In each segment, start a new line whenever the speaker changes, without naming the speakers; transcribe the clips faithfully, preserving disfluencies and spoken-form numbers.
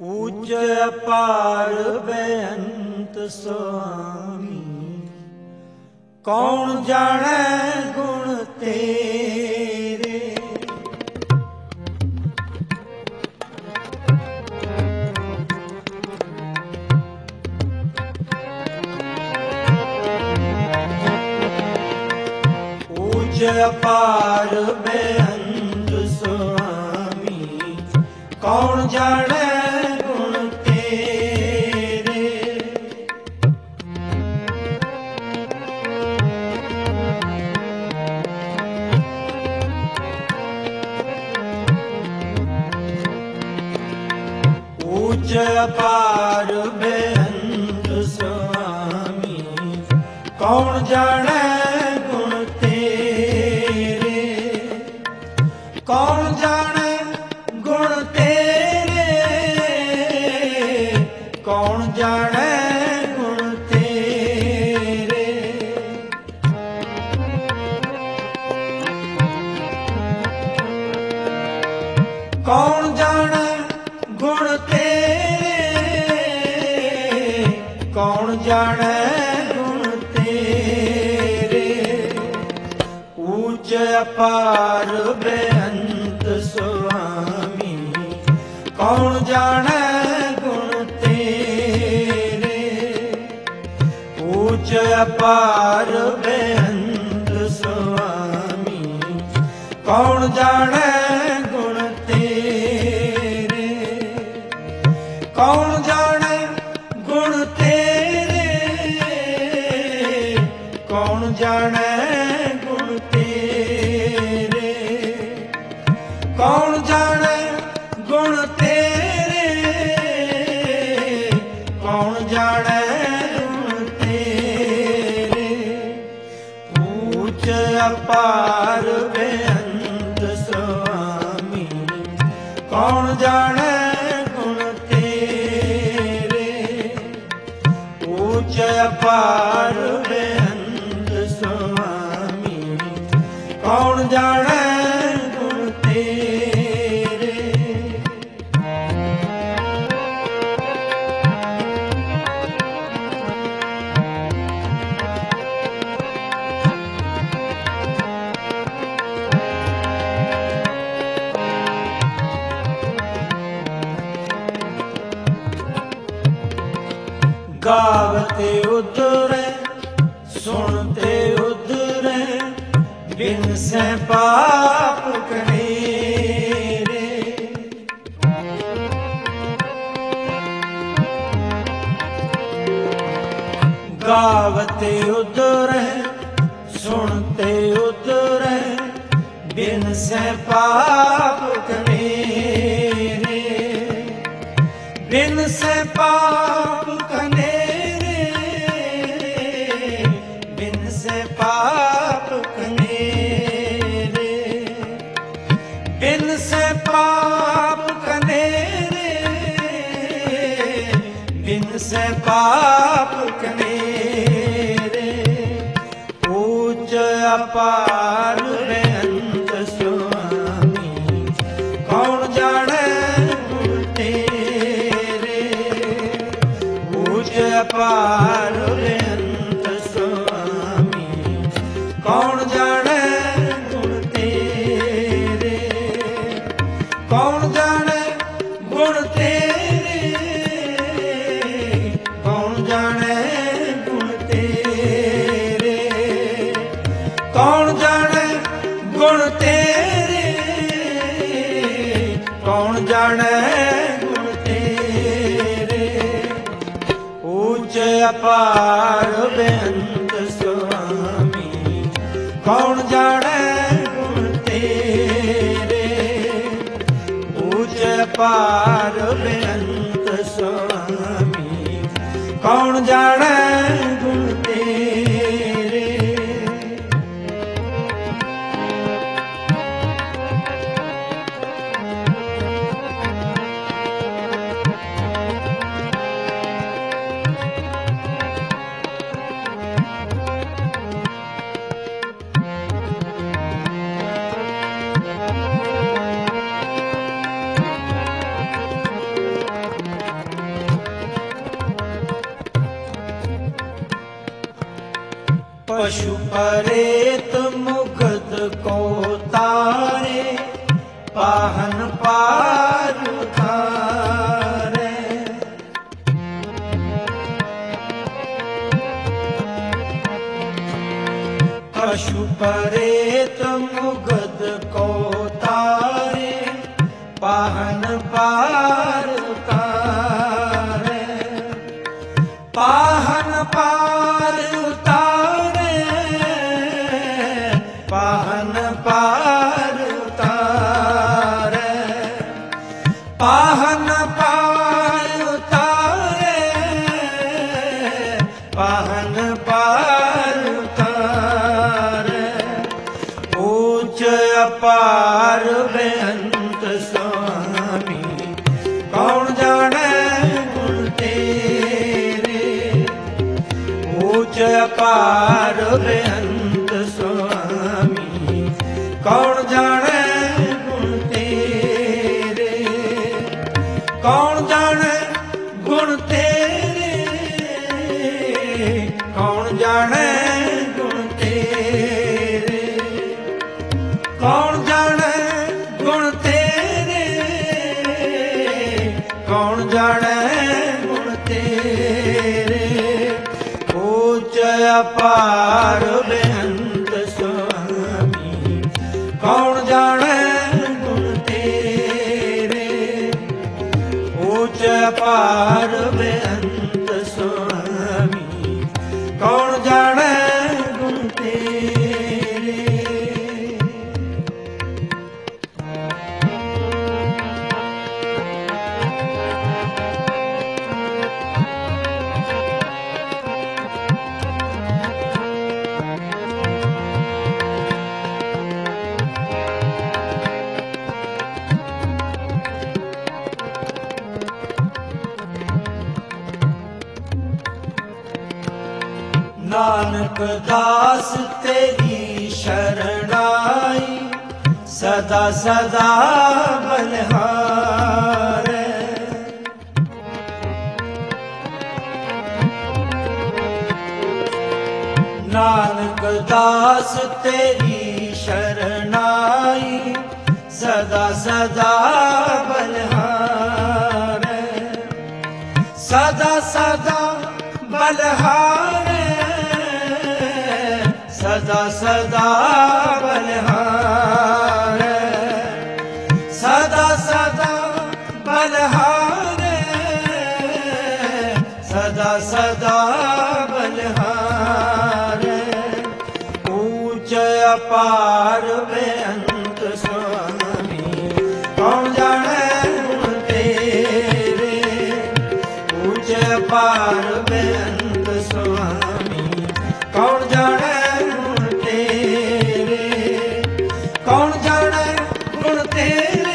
ऊंच अपार बेअंत स्वामी, कौन जाने गुण तेरे। ऊंच अपार बेअंत स्वामी, कौन जाने ऊंच अपार बेअंत स्वामी, कौन जाने गुण तेरे। कौन जाने गुण तेरे, कौन जाने गुण तेरे। कौन जाने गुण तेरे, कौन जाने गुण तेरे। ऊंच अपार बेअंत स्वामी, कौन जाने गुण तेरे। ऊंच अपार बेअंत स्वामी, कौन जाने गुण तेरे। कौन जाने गुण तेरे, कौन जाने गुण तेरे। कौन जाने गुण तेरे, कौन जाने गुण तेरे। ऊंच अपार बेअंत स्वामी, कौन जाने अपार बेअंत स्वामी, कौन जाने गुण तेरे। गावते उधरे सुनते उधरे, बिन से पाप कनेरे। गावते उधरे सुनते उधरे, बिन से पाप कनेरे। बिन से पाप कनेरे, बिन से पाप कनेरे। बिन से पाप कनेरे, बिन से पाप कनेरे। ऊंच अपार बेअंत स्वामी, कौन जाने गुण तेरे। ऊंच अपार बेअंत स्वामी, कौन जाने गुण तेरे। कौन जाने गुण तेरे, कौन जाने गुण तेरे। कौन जाने गुण तेरे, कौन जाने गुण तेरे। ऊंच अपार बेअंत स्वामी, कौन जाने गुण तेरे। ऊंच अपार बेअंत स्वामी, कौन जाने गुण तेरे। पशु परेत मुगद को तारे, पाहन पार उतारे। पशु परेत मुगद को तारे, पाहन पार उतारे। पाहन पार उतारे, पाहन पार उतारे। पाहन पार उतारे, पाहन पार उतारे। ऊंच अपार बेअंत स्वामी, कौन जाने गुण तेरे। ऊंच अपार बेअंत स्वामी, कौन जाने गुण तेरे। कौन जाने गुण तेरे, कौन जाने गुण तेरे। कौन जाने गुण तेरे, कौन जाने गुण तेरे। ऊंच अपार बेअंत स्वामी, कौन जाने गुण तेरे। ऊंच अपार बेअंत स्वामी, कौन जाने गुण तेरे। नानक दास तेरी शरणाई, सदा सदा बलिहारे। नानक दास तेरी शरणाई, सदा सदा बलिहारे। सदा सदा बलिहारे, सदा सदा बलिहारे। सदा सदा बलिहारे, सदा सदा बलिहारे। ऊंच अपार बेअंत स्वामी, कौन जाने गुण तेरे। ऊंच अपार बेअंत स्वामी, कौन जाने गुण तेरे। कौन जाने गुण तेरे,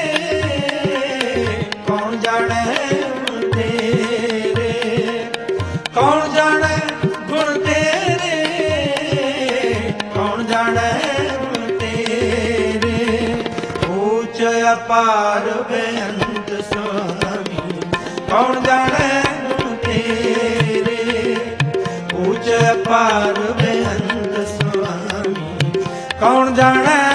कौन जाने गुण तेरे। कौन जाने गुण तेरे, कौन जाने गुण तेरे। ऊंच अपार बेअंत स्वामी, कौन जाने गुण तेरे। ऊंच अपार बेअंत स्वामी, कौन जाने